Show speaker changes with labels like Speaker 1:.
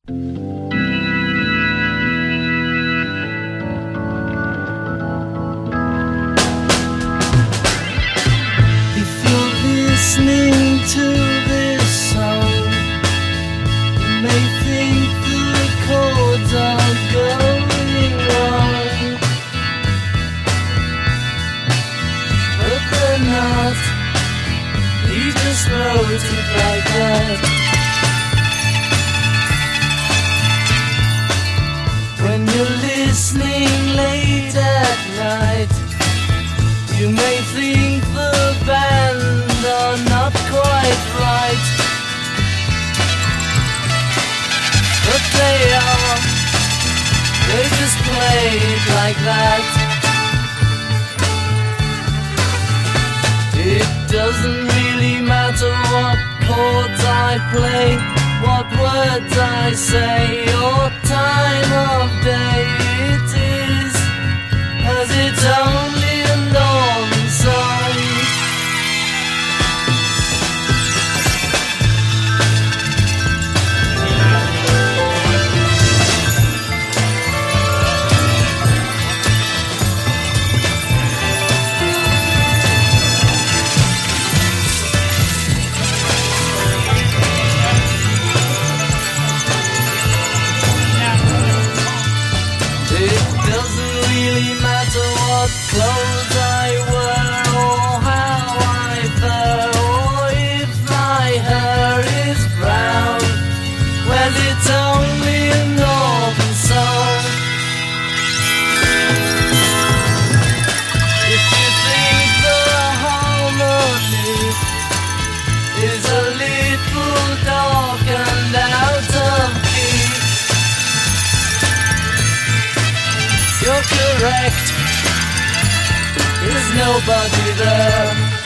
Speaker 1: If you're listening to this song, you may think the chords are going wrong, but they're not. He just wrote it like that. When you're listening late at night, you may think the band are not quite right, but they are. They just play it like that. It doesn't really matter what chords I play, what words I say, or time of day it is, as it's only a normal song. Clothes I wear, or how I fare, or if my hair is brown. Well, it's only a northern song. If you think the harmony is a little dark and out of key, you're correct. There's nobody there.